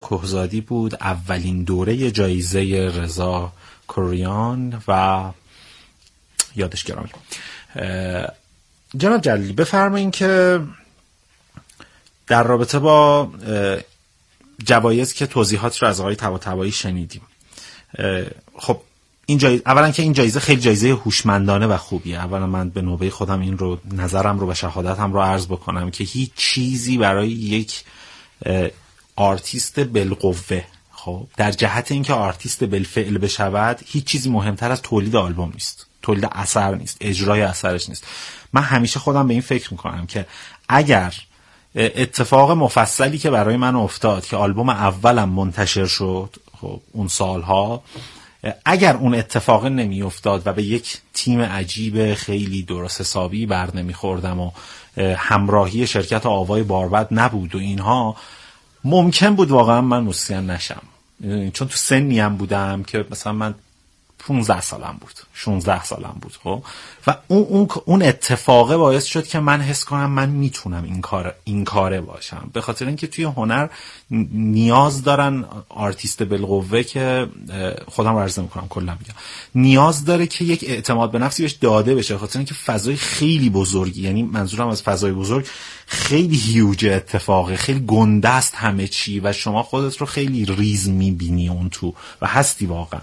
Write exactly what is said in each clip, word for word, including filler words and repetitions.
کهزادی بود، اولین دوره جایزه رضا کوریان و یادش گرامی. جناب جلیلی بفرمایید که در رابطه با جوایز که توضیحات رو از آقای طباطبایی شنیدیم، خب این جایزه، اولا که این جایزه خیلی جایزه هوشمندانه و خوبیه. اولا من به نوبه خودم این رو نظرم رو و شهادتم رو عرض بکنم که هیچ چیزی برای یک آرتیست بالقوه، خب در جهت اینکه آرتیست بالفعل بشود، هیچ چیزی مهمتر از تولید آلبوم نیست، تولید اثر نیست، اجرای اثرش نیست. من همیشه خودم به این فکر میکنم که اگر اتفاق مفصلی که برای من افتاد که آلبوم اولم منتشر شد، خب اون سالها، اگر اون اتفاق نمی افتاد و به یک تیم عجیب خیلی درست حسابی بر نمی خوردم و همراهی شرکت آوای باربد نبود و اینها، ممکن بود واقعا من موسیقین نشم. چون تو سنی هم بودم که مثلا من پانزده سالم بود، شانزده سالم بود، خب و اون اون اون اتفاقه باعث شد که من حس کنم من میتونم این کار این کاره باشم. به خاطر اینکه توی هنر نیاز دارن آرتیست بالقوه که خودم رو عرض میکنم کلا میگم نیاز داره که یک اعتماد به نفسی بهش داده بشه. به خاطر اینکه فضای خیلی بزرگی، یعنی منظورم از فضای بزرگ خیلی هیوج، اتفاقه خیلی گنده است همه چی و شما خودت رو خیلی ریز میبینی اون تو و هستی واقعا.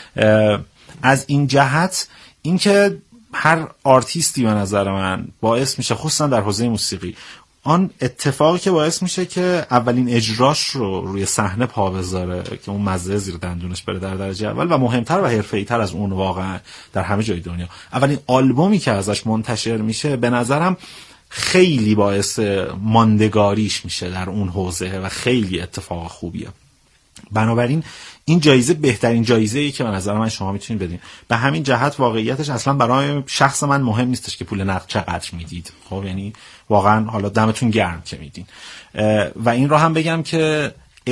از این جهت اینکه هر آرتیستی به نظر من باعث میشه، خصوصا در حوزه موسیقی، آن اتفاقی که باعث میشه که اولین اجراش رو روی صحنه پا بذاره که اون مزه زیر دندونش بره در درجه اول، و مهمتر و حرفه‌ای‌تر از اون واقعا در همه جای دنیا اولین آلبومی که ازش منتشر میشه، به نظرم خیلی باعث ماندگاریش میشه در اون حوزه و خیلی اتفاق خوبیه. بنابراین این جایزه بهترین جایزه‌ای که به نظر من شما میتونید بدین. به همین جهت واقعیتش اصلا برای شخص من مهم نیستش که پول نقد چقدر میدید، خب یعنی واقعا حالا دمتون گرم که میدین. و این رو هم بگم که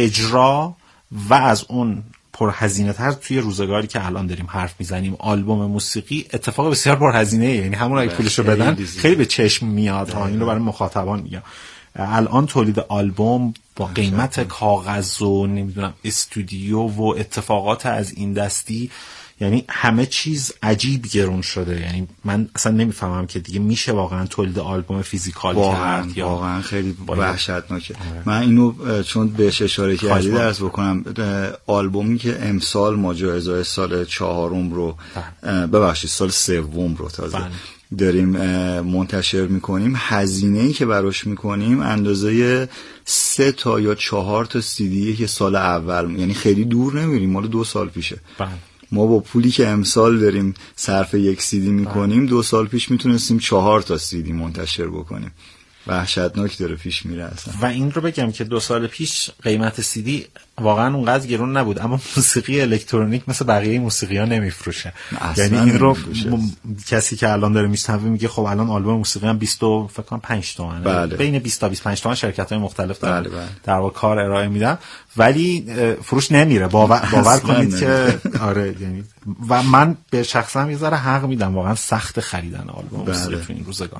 اجرا و از اون پرهزینه تر توی روزگاری که الان داریم حرف میزنیم، آلبوم موسیقی اتفاق بسیار پرهزینه، یعنی همون اگه پولشو بدن خیلی به چشم میاد ها. این رو برای مخاطبان میگم. الان تولید آلبوم با قیمت کاغذ و نمیدونم استودیو و اتفاقات از این دستی، یعنی همه چیز عجیب گرون شده. یعنی من اصلا نمیفهمم که دیگه میشه واقعا تولید آلبوم فیزیکال کرد یا واقعا خیلی وحشتناکه. من اینو چون بهش اشاره کردی درس بکنم، آلبومی که امسال ما جایزه سال چهارم رو ببخشید سال سوم رو تازه بله. داریم منتشر میکنیم، هزینه‌ای که براش میکنیم اندازه سه تا یا چهار تا سیدیه که سال اول، یعنی خیلی دور نمیریم، مال دو سال پیشه. بله. ما با پولی که امسال داریم صرف یک سیدی میکنیم، بله. دو سال پیش میتونستیم چهار تا سیدی منتشر بکنیم. وحشتناک داره پیش میره اصلا. و این رو بگم که دو سال پیش قیمت سیدی واقعا اونقدر گرون نبود، اما موسیقی الکترونیک مثل بقیه موسیقی ها نمیفروشه. یعنی این رو م... کسی که الان داره میشنوه میگه خب الان آلبوم موسیقی هم بیست فکر کنم پنج تومن، بله. بین بیست تا بیست و پنج تومن شرکت های مختلف دارن بله بله. در واقع کار ارائه میدن، ولی فروش نمیره. باور, باور کنید که آره، یعنی و من به شخصا یه ذره حق میدم، واقعا سخت خریدن آلبوم موسیقی تو این روزگار.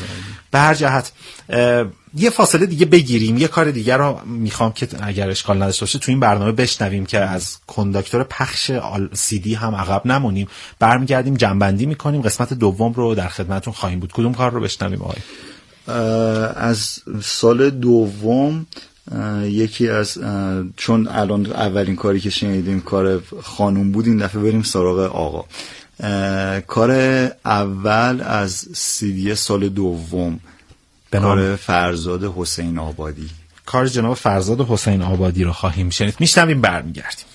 به هر جهت یه فاصله دیگه بگیریم، یه کار دیگه رو میخوام که اگر اشکال نداشته باشه تو این برنامه بشنویم که از کنداکتور پخش سی دی هم عقب نمونیم. برمیگردیم جنبندی میکنیم، قسمت دوم رو در خدمتتون خواهیم بود. کدوم کار رو بشنویم آقای؟ از سال دوم یکی از، چون الان اولین کاری که شنیدیم کار خانوم بود، این دفعه بریم سراغ آقا. کار اول از سی دی سال دوم کار فرزاد حسین آبادی، کار جناب فرزاد حسین آبادی رو خواهیم شنید. میشنویم برمیگردیم.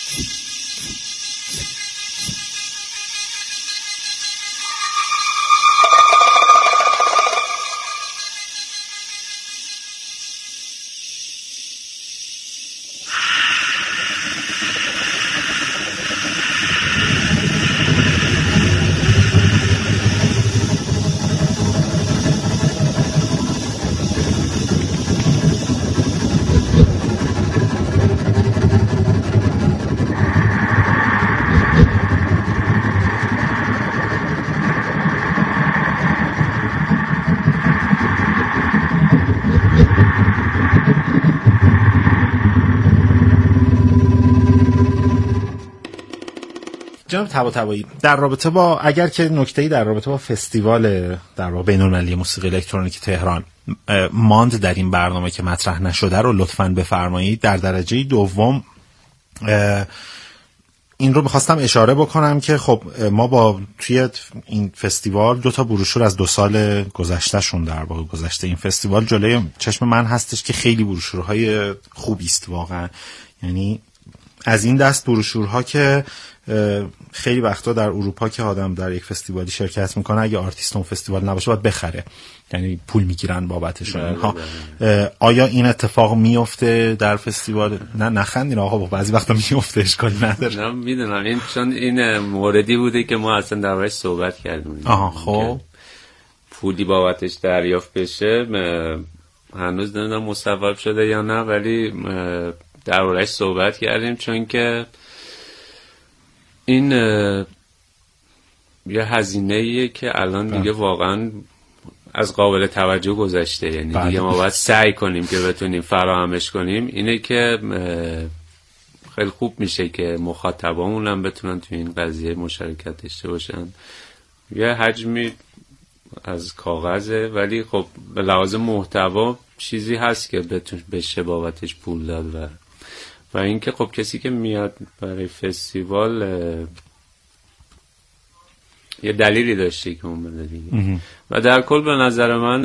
جناب طباطبایی، در رابطه با اگر که نکته‌ای در رابطه با فستیوال در واقع بین‌المللی موسیقی الکترونیک تهران ماند در این برنامه که مطرح نشده رو لطفاً بفرمایید. در درجه دوم این رو می‌خواستم اشاره بکنم که خب ما با توی این فستیوال دو تا بروشور از دو سال گذشتهشون در واقع گذشته این فستیوال جلوی چشم من هستش که خیلی بروشورهای خوبی است واقعا. یعنی از این دست بروشورها که خیلی وقتا در اروپا که آدم در یک فستیوالی شرکت میکنه اگه آرتیست اون فستیوال نباشه باید بخره، یعنی پول میگیرن بابتش. اینها آیا این اتفاق میفته در فستیوال؟ نه نخندین آقا، بعضی وقتا میفته، اشکالی نداره. نه میدونم، این چون این موردی بوده که ما اصلا دربارش صحبت کردیم. آها خب پولی بابتش دریافت بشه هنوز نمیدونم مصوب شده یا نه، ولی دربارش صحبت کردیم چون که این یه هزینه‌ایه که الان دیگه واقعا از قابل توجه گذشته. یعنی بله. دیگه ما باید سعی کنیم که بتونیم فراهمش کنیم. اینه که خیلی خوب میشه که مخاطبامون هم بتونن تو این قضیه مشارکت داشته باشن. یه حجمی از کاغذه ولی خب به لحاظ محتوا چیزی هست که بتون بشه بابتش پول داد و و اینکه خب کسی که میاد برای فستیوال یه دلیلی داشته که اون بده دیگه. و در کل به نظر من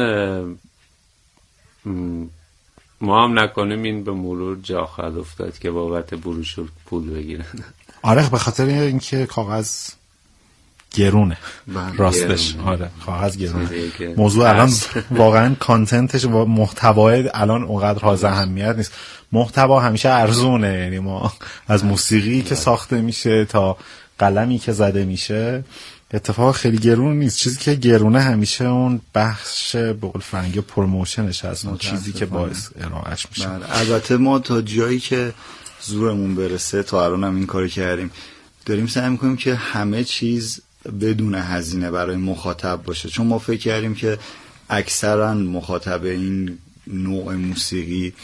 ما هم نکنیم این به مرور جا خواهد افتاد که بابت بروشور پول بگیرن. آره به خاطر اینکه کاغذ گرونه راستش. آره کاغذ گرونه. موضوع الان واقعا کانتنتش و محتوای الان اونقدر حائز اهمیت نیست. محتوا همیشه ارزونه. یعنی ما از موسیقی که ساخته میشه تا قلمی که زده میشه اتفاق خیلی گرون نیست. چیزی که گرونه همیشه اون بخش به قول فرنگی پروموشنش هست، اون چیزی که باعث ارائهش میشه. البته ما تا جایی که زورمون برسه تا الان هم این کارو کردیم، داریم سعی میکنیم که همه چیز بدون هزینه برای مخاطب باشه، چون ما فکر کردیم که اکثرا مخاطب این نوع موسیقی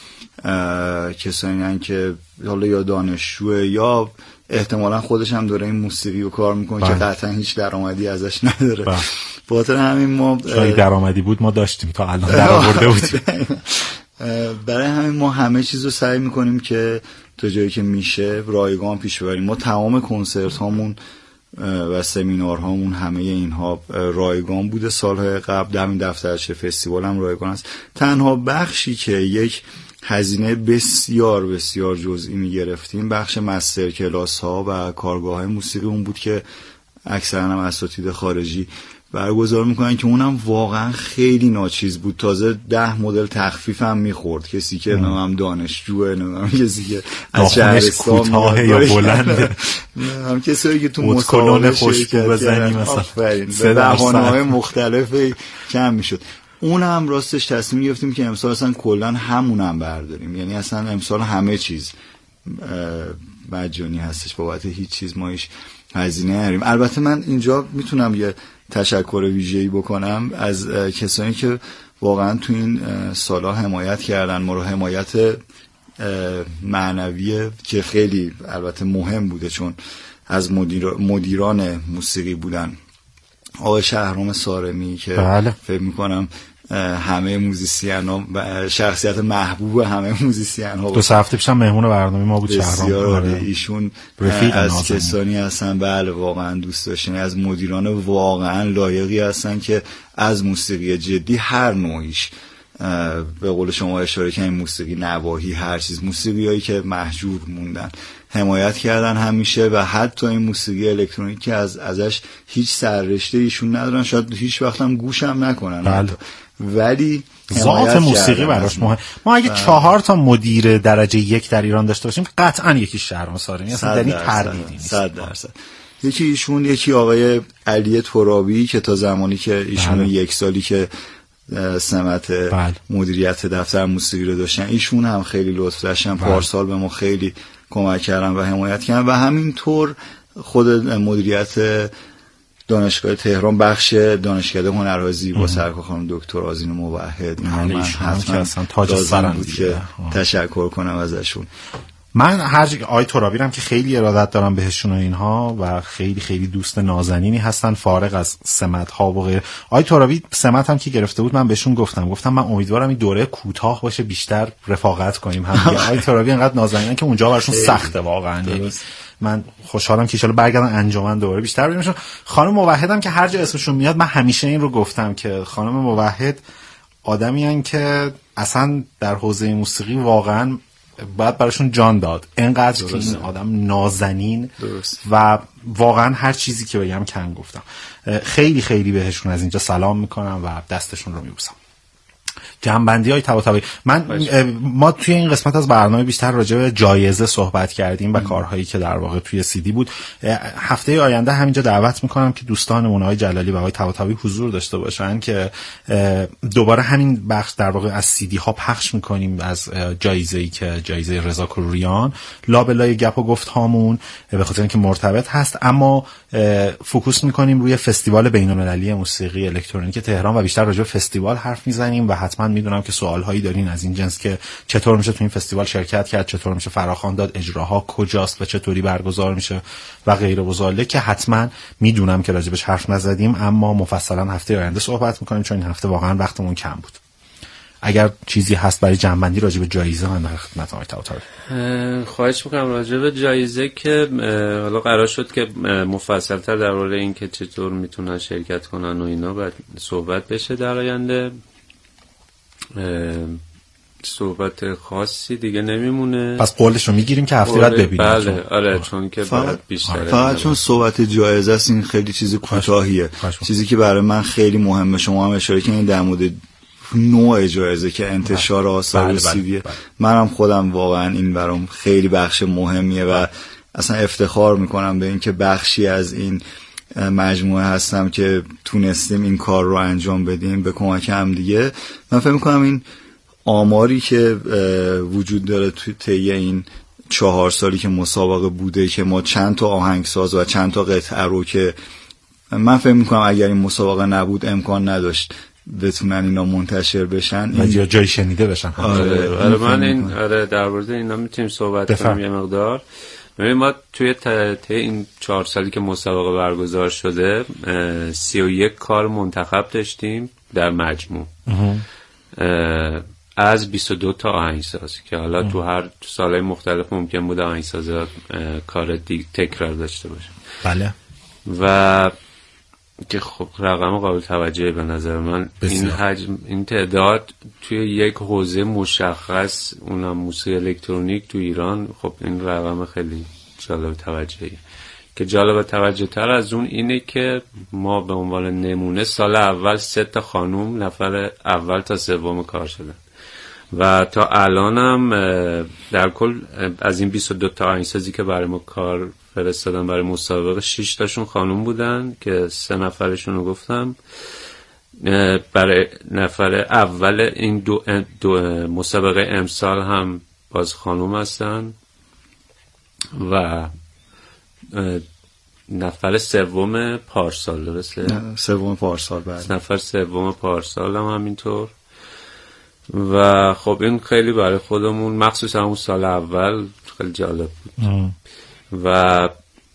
کسانی هستن که حالا یا دانشجوه یا احتمالا خودش هم داره این موسیقی رو کار میکنه که قطعا هیچ درآمدی ازش نداره. به خاطر همین ما شاید درآمدی بود ما داشتیم تا الان درآورده بودیم. برای همین ما همه چیز رو سعی میکنیم که تا جایی که میشه رایگان پیش ببریم. ما تمام کنسرت هامون و سمینار هامون همه اینها رایگان بوده سالهای قبل. در این دفترچه فستیوال هم رایگان است. تنها بخشی که یک هزینه بسیار بسیار جزئی میگرفتیم بخش مستر کلاس ها و کارگاه های موسیقی اون بود که اکثرا هم اساتید خارجی برگزار میکنن که اونم واقعا خیلی ناچیز بود. تازه ده مدل تخفیف هم میخورد کسی که نمیم دانشجوه، نمیم کسی که از شهرستان کوتاه یا بلنده، هم کسایی که تو مسابقه خوشبو بزنی مثلا به بهانه‌های مختلفی کم میشد. اون هم راستش تصمیم گرفتیم که امسال اصلا کلن همون هم برداریم. یعنی اصلا امسال همه چیز مجانی هستش، بابت هیچ چیز ما هیچ هزینه نداریم. البته من اینجا میتونم یه تشکر ویژه‌ای بکنم از کسانی که واقعا تو این سالا حمایت کردن ما رو، حمایت معنوی که خیلی البته مهم بوده چون از مدیر مدیران موسیقی بودن. آقای شهرام سارمی که بله. فکر میکنم همه موزیسین ها و شخصیت محبوب همه موزیسین ها دو هفته پیش هم مهمون برنامه ما بود شهرام. ایشون از کسانی هستن بله واقعا دوست داشتنی، از مدیران واقعا لایقی هستن که از موسیقی جدی هر نوعیش به قول شما اشاره کردین موسیقی نواحی هر چیز، موسیقیایی که مهجور موندن حمایت کردن همیشه، و حتی این موسیقی الکترونیک که از ازش هیچ سررشته ایشون ندارن، شاید هیچ وقت هم گوش هم نکنن بله. ولی ذات موسیقی براش مهم. ما اگه بله. چهار تا مدیر درجه یک در ایران داشته باشیم قطعا یکی شهرام سارمی اصلا دلیل تردیدی نیست. صد درصد. یکی ایشون، یکی آقای علی ترابی که تا زمانی که ایشون بله. یک سالی که سمت بله. مدیریت دفتر موسیقی رو داشتن، ایشون هم خیلی لطف داشتن، بله. پارسال به ما خیلی کمک کردن و حمایت کردن، و همینطور خود مدیریت دانشگاه تهران بخش دانشکده هنرهای زیبا سرکار خانم دکتر آذین موحد، من حتما تاج سرم بود که تشکر کنم ازشون. من هر جا آی ترابی هم که خیلی ارادت دارم بهشون و اینها، و خیلی خیلی دوست نازنینی هستن فارغ از سمت ها و غیره. آی ترابی سمت هم که گرفته بود من بهشون گفتم گفتم من امیدوارم این دوره کوتاه باشه، بیشتر رفاقت کنیم هم. آی ترابی انقدر نازنینن که اونجا براشون سخته واقعا. من خوشحالم که ان شاءالله برگردن انجمن دوره بیشتر ببینیمشون. خانم موحدم که هر جا اسمشون میاد من همیشه این رو گفتم که خانم موحد آدمیان که اصلا در حوزه موسیقی واقعا باید براشون جان داد، اینقدر که این آدم نازنین درست. و واقعا هر چیزی که بگم کم گفتم. خیلی خیلی بهشون از اینجا سلام میکنم و دستشون رو میبوسم. جنبندی های طباطبایی من باشه. ما توی این قسمت از برنامه بیشتر راجع به جایزه صحبت کردیم و ام. کارهایی که در واقع توی سیدی بود. هفته آینده همینجا دعوت میکنم که دوستانمون آقای جلالی و آقای طباطبایی حضور داشته باشن که دوباره همین بخش در واقع از سیدی ها پخش میکنیم از جایزه‌ای که جایزه رضا کروریان لابلای گپ و گفت هامون، به خاطر اینکه مرتبط هست، اما فوکوس میکنیم روی فستیوال بین‌المللی موسیقی الکترونیک تهران و بیشتر راجع به فستیوال حرف میزنیم و حتما میدونم که سوالهایی دارین از این جنس که چطور میشه تو این فستیوال شرکت کرد، چطور میشه فراخوان داد، اجراها کجاست و چطوری برگزار میشه و غیره و ذالک، که حتما میدونم که راجبش حرف نزدیم اما مفصلا هفته آینده صحبت میکنیم چون این هفته واقعا وقتمون کم بود. اگر چیزی هست برای جنبندی راجع به جایزه من در خدمت آقای طباطبایی. خواهش میکنم. راجع به جایزه که حالا قرار شد که مفصل‌تر درباره این که چطور میتونن شرکت کنن و اینا بعد صحبت بشه در آینده. صحبت خاصی دیگه نمیمونه. پس قولش رو میگیریم که هفته بعد ببینیم. بله آره چون که بعد بیشتر فقط چون صحبت جایزه است این خیلی چیز کوتاهیه. چیزی که برای من خیلی مهمه شما هم اشاره کردین در مورد نوع جایزه که انتشار آثار سیدی، منم خودم واقعا این برام خیلی بخش مهمیه و اصلا افتخار میکنم به این که بخشی از این مجموعه هستم که تونستیم این کار رو انجام بدیم به کمک هم دیگه. من فکر میکنم این آماری که وجود داره توی طی این چهار سالی که مسابقه بوده که ما چند تا آهنگساز و چند تا قطعه رو که من فکر میکنم اگر این مسابقه نبود امکان نداشت بتونن اینا منتشر بشن و یا جای شنیده بشن. آره, آره من این آره در مورد اینا میتونیم صحبت کنیم یه مقدار. ببین ما توی ته این چهار سالی که مسابقه برگزار شده سی و یک کار منتخب داشتیم در مجموع از بیست و دو تا آهنگساز که حالا ام. تو هر سالهای مختلف ممکن بود آهنگسازا کار دیگه تکرار داشته باشه. بله. و که خب رقم قابل توجهی به نظر من بسیار. این حجم این تعداد توی یک حوزه مشخص اونم موسیقی الکترونیک تو ایران، خب این رقم خیلی جالب توجهی. که جالب توجه تر از اون اینه که ما به عنوان نمونه سال اول سه تا خانوم نفر اول تا سوم کار شدن و تا الانم در کل از این بیست و دو تا آهنگسازی که برای ما کار فرستادن برای مسابقه شش تاشون خانوم بودن که سه نفرشون رو گفتم. برای نفر اول این دو, دو مسابقه امسال هم باز خانوم هستن و نفر سوم پارسال درسته؟ سوم پارسال بعد نفر سوم پارسال هم همینطور. و خب این خیلی برای خودمون مخصوصا اون سال اول خیلی جالب بود. ام. و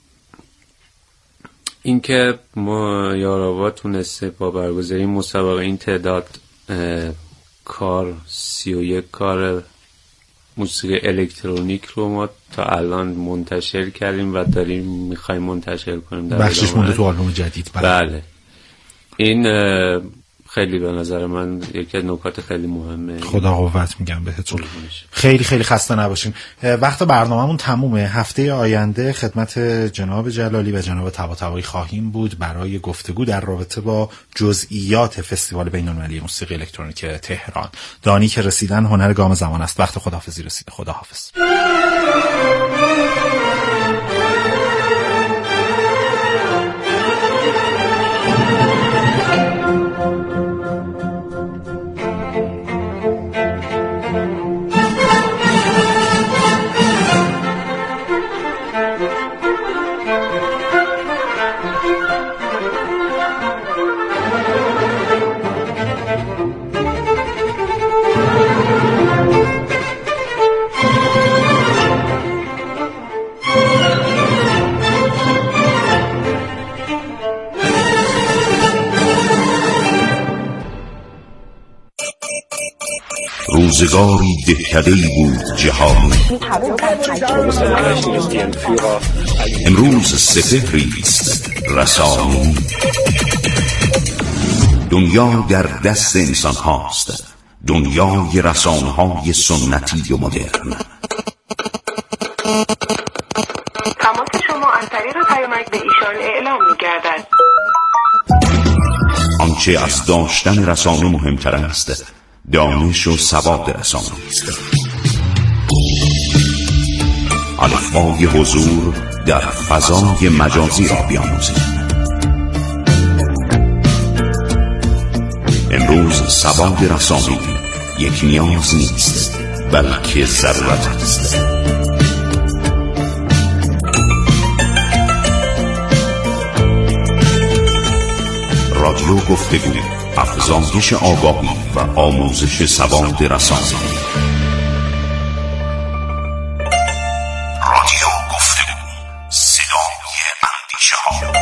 اینکه ما یاراوا تونسته با برگزاری مسابقه این تعداد کار سی و یک کار موسیقی الکترونیک رو ما تا الان منتشر کردیم و داریم میخوایم منتشر کنیم در بخشش مونده تو آلبوم جدید. بله, بله. این خیلی به نظر من یکی از نکات خیلی مهمه. خدا قوت میگم بهتون. خیلی خیلی خسته نباشین. وقت برنامه‌مون تمومه. هفته آینده خدمت جناب جلالی و جناب طباطبایی خواهیم بود برای گفتگو در رابطه با جزئیات فستیوال بین‌المللی موسیقی الکترونیک تهران. دانی که رسیدن هنر گام زمان است. وقت خداحافظی رسیده. خداحافظ. روزگاری دهکده‌ای بود جهان، امروز سپهری است رسانه‌ای. دنیا در دست انسان هاست، دنیای رسانه های سنتی و مدرن. تماس شما از طریق پیامک به ایشان اعلام می‌گردد. آنچه از داشتن رسانه مهمتر است دانش و سواد رسانه است. الفبای حضور در فضای مجازی را بیاموزید. امروز سواد رسانه‌ای یک نیاز نیست بلکه ضرورت است. رادیو گفتگو، افزایش آگاهی و آموزش سواد رسانه‌ای. رادیو گفتگو، صدای اندیشه ها.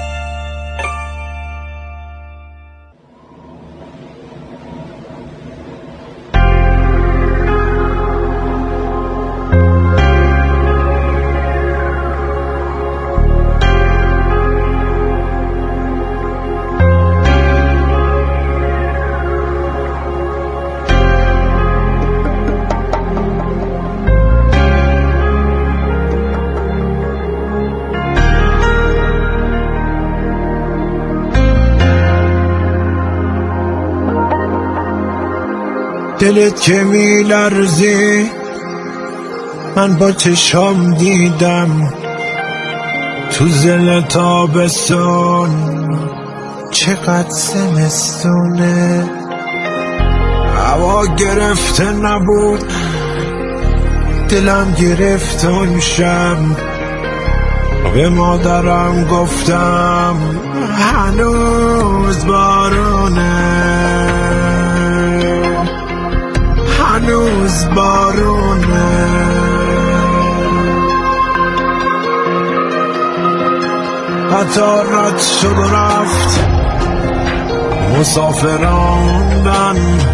دلت که می لرزی من با چشام دیدم، تو زل تابستون چقدر زمستونه. هوا گرفته نبود دلم گرفت اون شب، به مادرم گفتم هنوز بارونه، هنوز بارونه. قطار رد شد و رفت، مسافراندن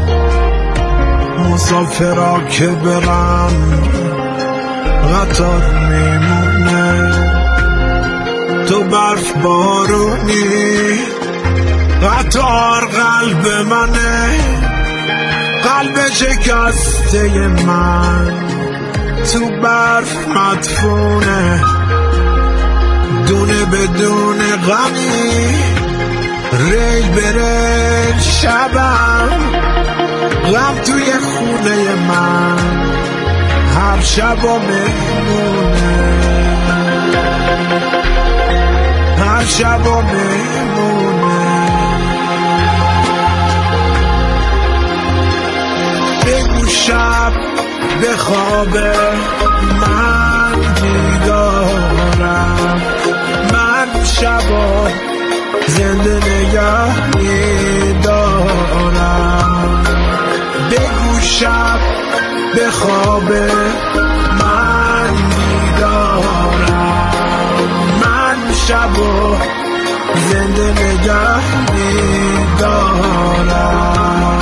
مسافرا که برن، قطار میمونه. تو برف بارونی، قطار قلب منه، قلب شکسته من تو برف مدفونه. دونه بدون غمی ریل بره شبم، غم توی خونه من هر شب و مهمونه، هر شب و مهمونه. بگو شب به خواب من بیدارم، من شبا زنده نگه میدارم. بگو شب به خواب من بیدارم، من شبا زنده نگه میدارم.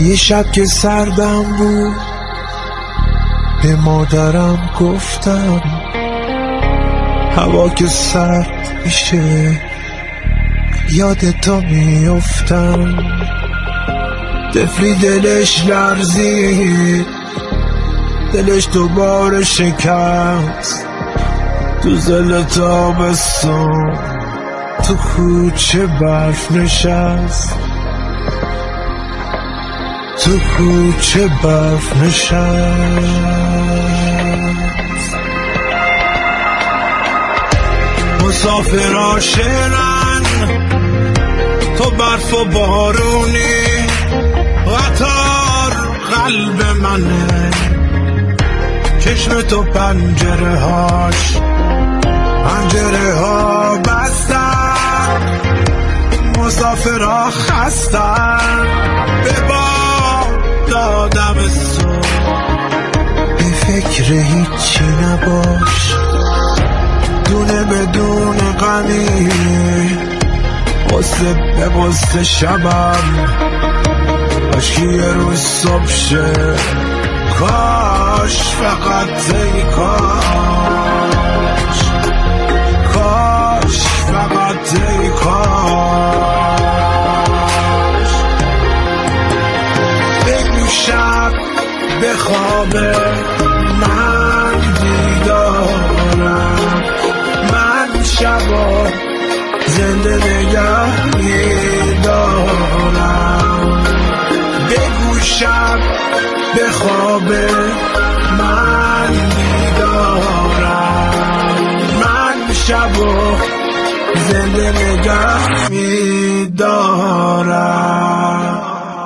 یه شب که سردم بود به مادرم گفتم هوا که سرد میشه یاد تو میافتم. طفلی دلش لرزید، دلش دوباره شکست تو زل تابستون، تو کوچه برف نشست، تو کوچه برف نشست. مسافرها شعرن، تو برف و بارونی، قطار قلب منه، چشم تو پنجره هاش پنجره ها بستن، مسافرها خستن به باد دادم صبح. به فکر هیچی نباش، دونه بدون غمی، قصه به قصه شبم عشقی روز صبح شه. کاش فقط ای کاش، کاش فقط ای کاش. بگو شب به خواب من دیدارم، من شبا زنده نگه میدارم. بگو شب به خواب من بیدارم، من شبا زنده نگه میدارم.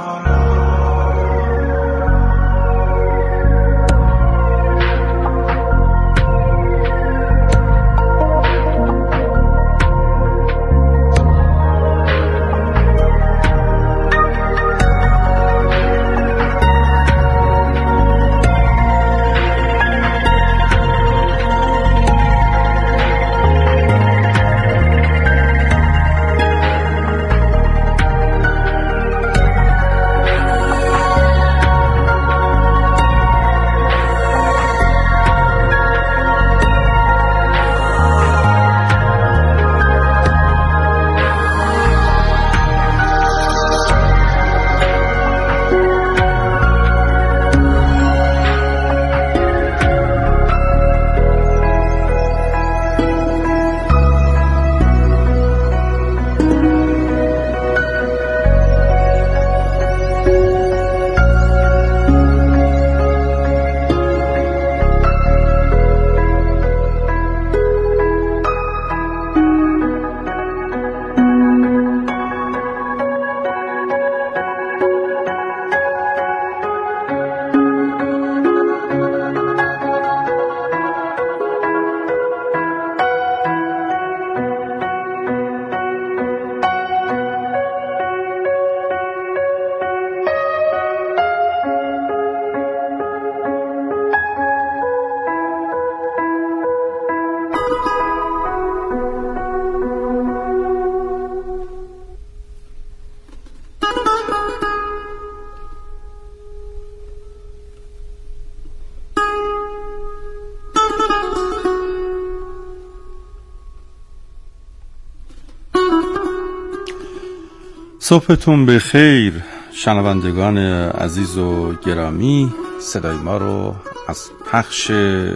صبحتون به خیر شنوندگان عزیز و گرامی. صدای ما رو از پخش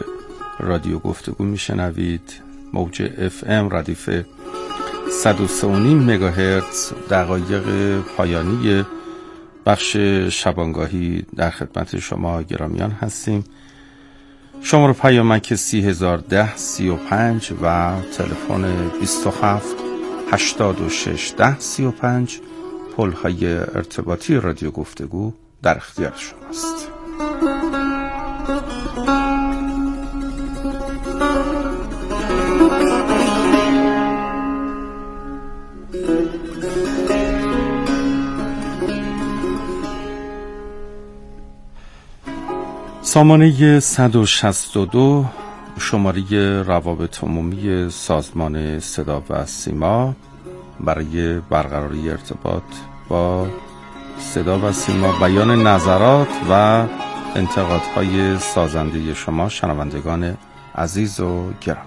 رادیو گفتگو میشنوید، موج اف ام ردیف صد و سه و نیم مگاهرتز. دقایق پایانی بخش شبانگاهی در خدمت شما گرامیان هستیم. شماره پیامک سی هزار ده سی و پنج و تلفن بیست و هفت هشتاد و شش ده سی و پنج پل‌های ارتباطی رادیو گفتگو در اختیار شماست. سامانه صد و شصت و دو شماره روابط عمومی سازمان صدا و سیما برای برقراری ارتباط با صدا و سیما، بیان نظرات و انتقادهای سازنده شما شنوندگان عزیز و گرامی.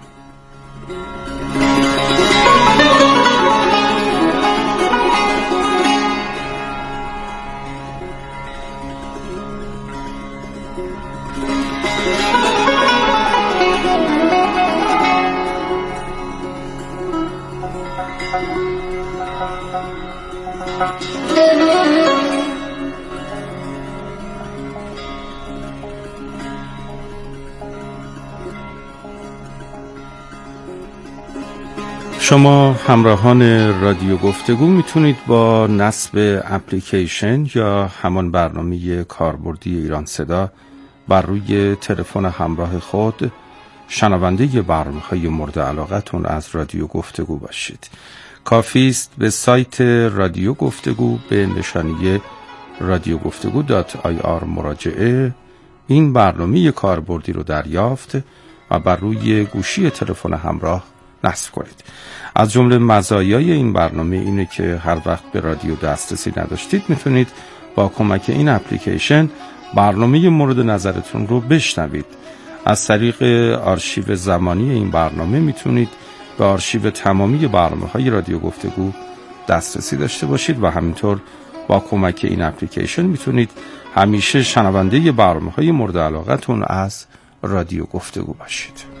شما همراهان رادیو گفتگو میتونید با نصب اپلیکیشن یا همان برنامه کاربردی ایران صدا بر روی تلفن همراه خود شنونده برنامه‌های مورد علاقتون از رادیو گفتگو باشید. کافی است به سایت رادیو گفتگو به نشانی رادیو گفتگو دات آی آر مراجعه این برنامه کاربردی رو دریافت و بر روی گوشی تلفن همراه نصب کنید. از جمله مزایای این برنامه اینه که هر وقت به رادیو دسترسی نداشتید میتونید با کمک این اپلیکیشن برنامه مورد نظرتون رو بشنوید. از طریق آرشیو زمانی این برنامه میتونید به آرشیو تمامی برنامه‌های رادیو گفتگو دسترسی داشته باشید و همینطور با کمک این اپلیکیشن میتونید همیشه شنونده برنامه‌های مورد علاقتون از رادیو گفتگو باشید.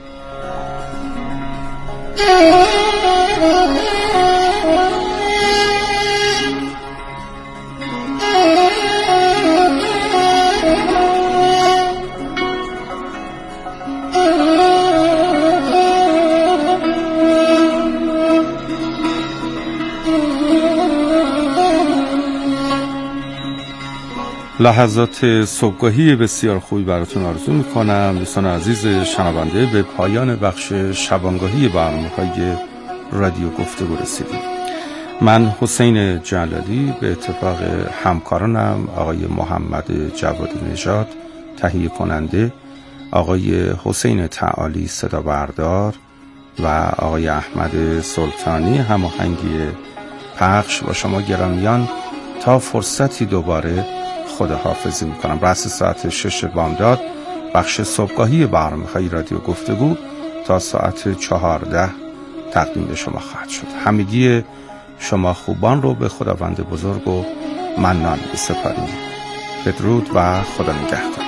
لحظات صبحگاهی بسیار خوبی براتون آرزو میکنم. دوستان عزیز شنونده، به پایان بخش شبانگاهی برنامه‌های رادیو گفتگو رسیدیم. من حسین جلالی به اتفاق همکارانم آقای محمد جوادی نژاد تهیه کننده، آقای حسین تعالی صدا بردار و آقای احمد سلطانی هماهنگی پخش با شما گرامیان تا فرصتی دوباره خداحافظی میکنم. رأس ساعت شش بامداد بخش صبحگاهی برنامه‌های رادیو گفتگو تا ساعت چهارده تقدیم به شما خواهد شد. همگی شما خوبان رو به خداوند بزرگ و منان بسپاریم. بدرود و خدا نگهدار.